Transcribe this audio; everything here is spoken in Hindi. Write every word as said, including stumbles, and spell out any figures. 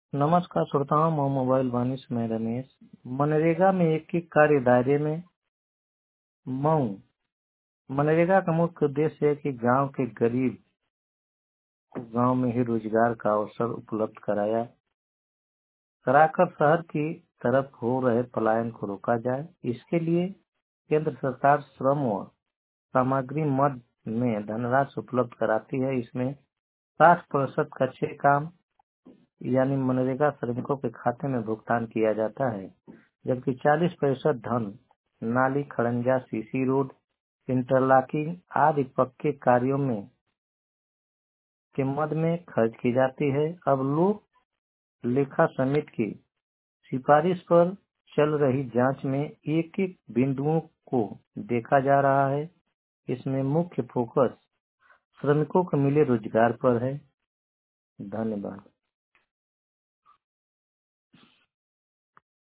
नमस्कार श्रोताओं, मैं मोबाइल वाणी से मैं रमेश। मनरेगा में एक एक कार्य दायरे में मऊ। मनरेगा का मुख्य उद्देश्य है कि गांव के गरीब को गांव में ही रोजगार का अवसर उपलब्ध कराया कराकर शहर की तरफ हो रहे पलायन को रोका जाए। इसके लिए केंद्र सरकार श्रम व सामग्री मद में धनराशि उपलब्ध कराती है। इसमें साठ प्रतिशत कच्चे काम यानी मनरेगा श्रमिकों के खाते में भुगतान किया जाता है, जबकि चालीस प्रतिशत धन नाली, खड़ंजा, सीसी रोड, इंटरलॉकिंग आदि पक्के कार्यों में के मद में खर्च की जाती है। अब लोक लेखा समिति की सिफारिश पर चल रही जांच में एक एक बिंदुओं को देखा जा रहा है। इसमें मुख्य फोकस श्रमिकों को मिले रोजगार पर है। धन्यवाद।